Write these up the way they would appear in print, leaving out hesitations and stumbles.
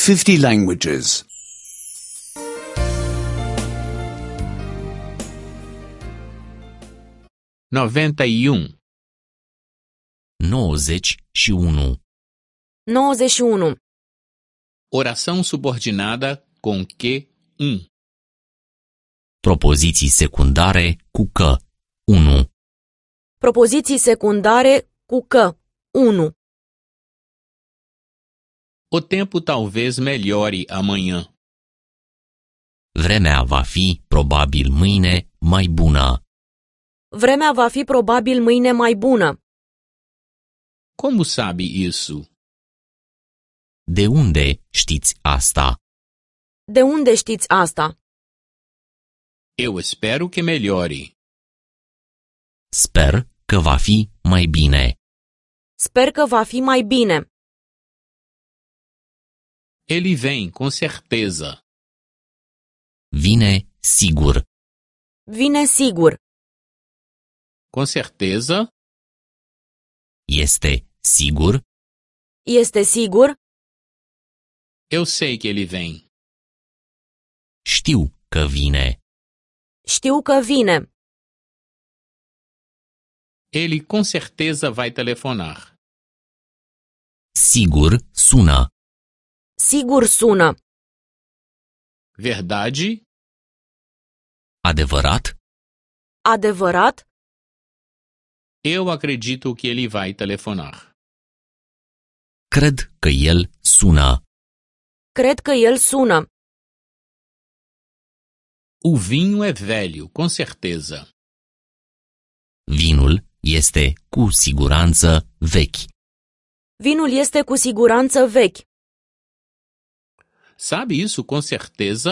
50 languages. 91. 91. 91. Oração subordinada com que um. Propoziții secundare cu că. 1. Propoziții secundare cu că. 1. O tempo talvez melhore amanhã. Vremea va fi probabil mâine mai bună. Vremea va fi probabil mâine mai bună. Como sabe isso? De unde știți asta? De unde știți asta? Eu espero que melhore. Sper că va fi mai bine. Sper că va fi mai bine. Ele vem, com certeza. Vine sigur. Vine sigur. Com certeza, Este sigur. Este sigur. eu sei que ele vem. Știu că vine. Știu că vine. Ele com certeza vai telefonar. Sigur sună. Sigur sună. Verdade? Adevărat? Adevărat? Eu acredito que ele vai telefonar. Cred că el sună. Cred că el sună. O vinho é velho, com certeza. Vinul este cu siguranță vechi. Vinul este cu siguranță vechi. Sabe isso com certeza?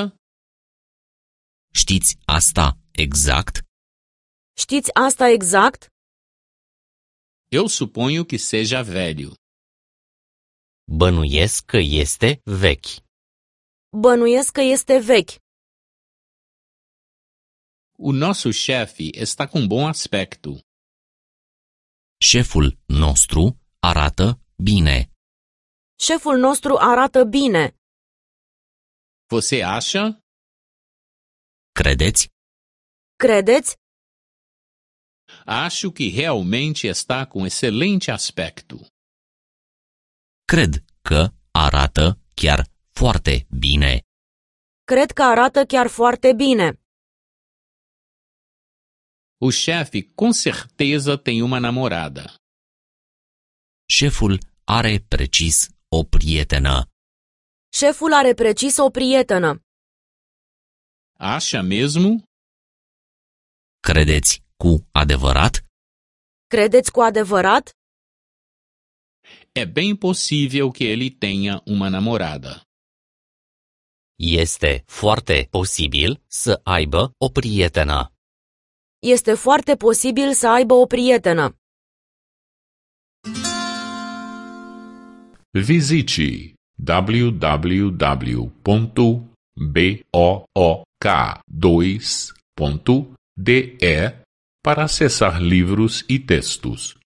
Știți asta exact? Știți asta exact? Eu suponho que seja velho. Bănuiesc că este vechi. Bănuiesc că este vechi. O nosso chefe está com bom aspecto. Șeful nostru arată bine. Șeful nostru arată bine. Você acha? Credeți? Credeți? Acho que realmente está com excelente aspecto. Cred că arată chiar foarte bine. Cred că arată chiar foarte bine. O chefe com certeza tem uma namorada. Șeful are precis o prietenă. Șeful are precis o prietenă. Acha mesmo? Credeți cu adevărat? Credeți cu adevărat? É bem possível que ele tenha uma namorada. Este foarte posibil să aibă o prietenă. Este foarte posibil să aibă o prietenă. Visite www.book2.de para acessar livros e textos.